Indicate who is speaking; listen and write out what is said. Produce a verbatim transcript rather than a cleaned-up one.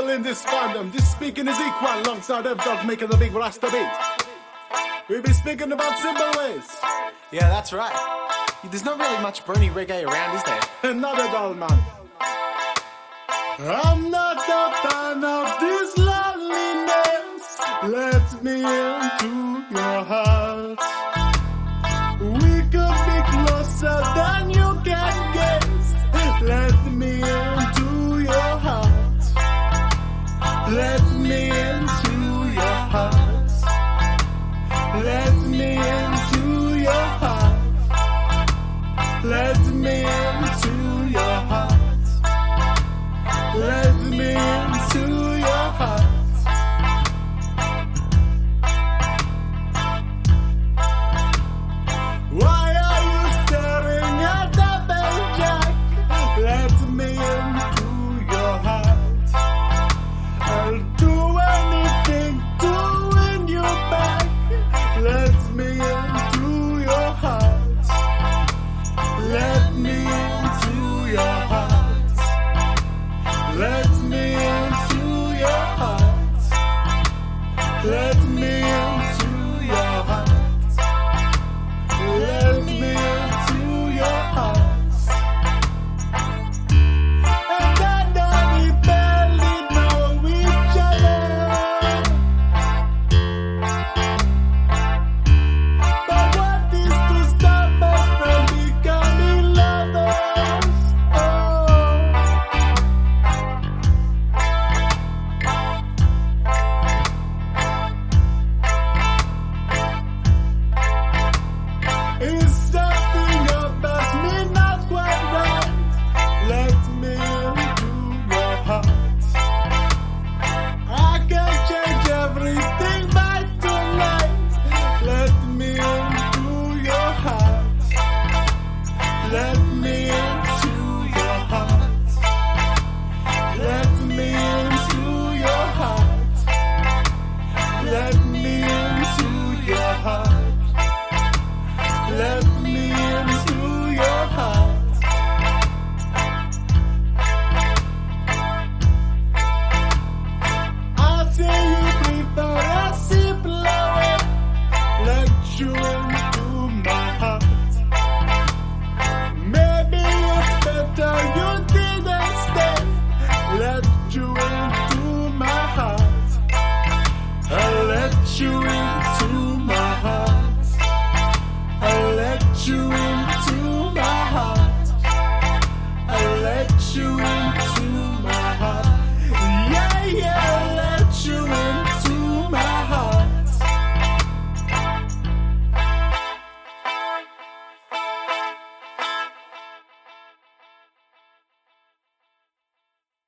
Speaker 1: in this fandom. This speaking is equal alongside F Dog making the big Rasta beat. We be speaking about simple ways.
Speaker 2: Yeah, that's right. There's not really much brony reggae around, is there?
Speaker 1: Not at all, man. I'm not a fan of this loneliness. Let me into your heart. We could be closer than you can guess. Let me into your heart. Let me into your heart. Let me into your heart. Let me into your heart. Let me into your heart. Why are you staring at the bell jack? Let me into your heart. I'll do anything to win you back. Let me into your heart. Let me into your heart. Let me into your heart. Let me into your heart. Let me into your heart. And I know we barely know each other, but what is to stop us from becoming lovers? Oh, is something about me not quite right? Let me into your heart. I can change everything by tonight. Let me into your heart. Let me into your heart. Let me into your heart. Let me into your heart. Let me into your heart. I say you prefer a simpler way. Let you into my heart. Maybe it's better you didn't stay. Let you into my heart. I let you into my heart. I let you into my heart. I let you in.